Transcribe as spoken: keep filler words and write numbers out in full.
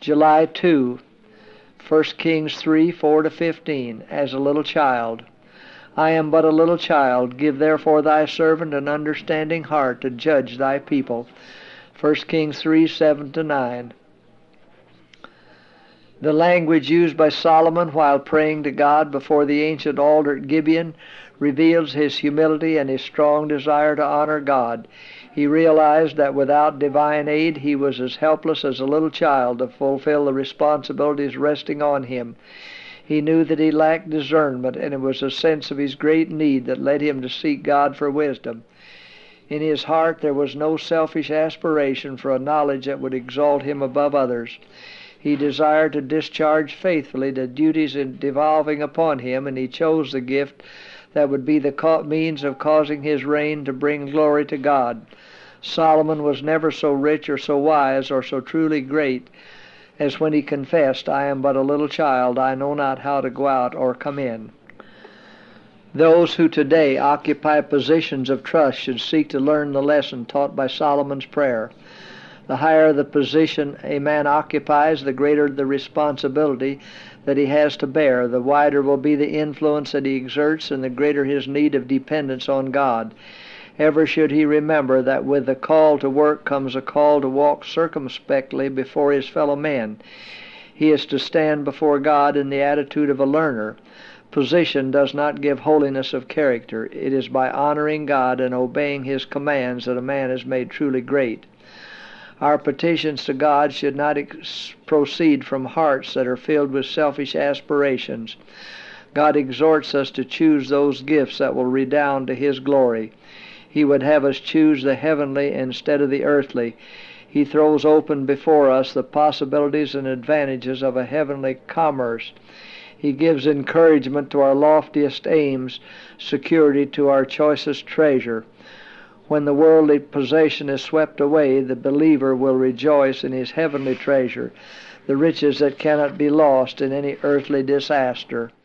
July second, First Kings three, four to fifteen, as a little child. I am but a little child. Give therefore thy servant an understanding heart to judge thy people. First Kings three, seven to nine. The language used by Solomon while praying to God before the ancient altar at Gibeon reveals his humility and his strong desire to honor God. He realized that without divine aid he was as helpless as a little child to fulfill the responsibilities resting on him. He knew that he lacked discernment, and it was a sense of his great need that led him to seek God for wisdom. In his heart there was no selfish aspiration for a knowledge that would exalt him above others. He desired to discharge faithfully the duties devolving upon him, and he chose the gift that would be the means of causing his reign to bring glory to God. Solomon was never so rich or so wise or so truly great as when he confessed, I am but a little child, I know not how to go out or come in. Those who today occupy positions of trust should seek to learn the lesson taught by Solomon's prayer. The higher the position a man occupies, the greater the responsibility that he has to bear, the wider will be the influence that he exerts, and the greater his need of dependence on God. Ever should he remember that with the call to work comes a call to walk circumspectly before his fellow men. He is to stand before God in the attitude of a learner. Position does not give holiness of character. It is by honoring God and obeying his commands that a man is made truly great. Our petitions to God should not ex- proceed from hearts that are filled with selfish aspirations. God exhorts us to choose those gifts that will redound to his glory. He would have us choose the heavenly instead of the earthly. He throws open before us the possibilities and advantages of a heavenly commerce. He gives encouragement to our loftiest aims, security to our choicest treasure. When the worldly possession is swept away, the believer will rejoice in his heavenly treasure, the riches that cannot be lost in any earthly disaster.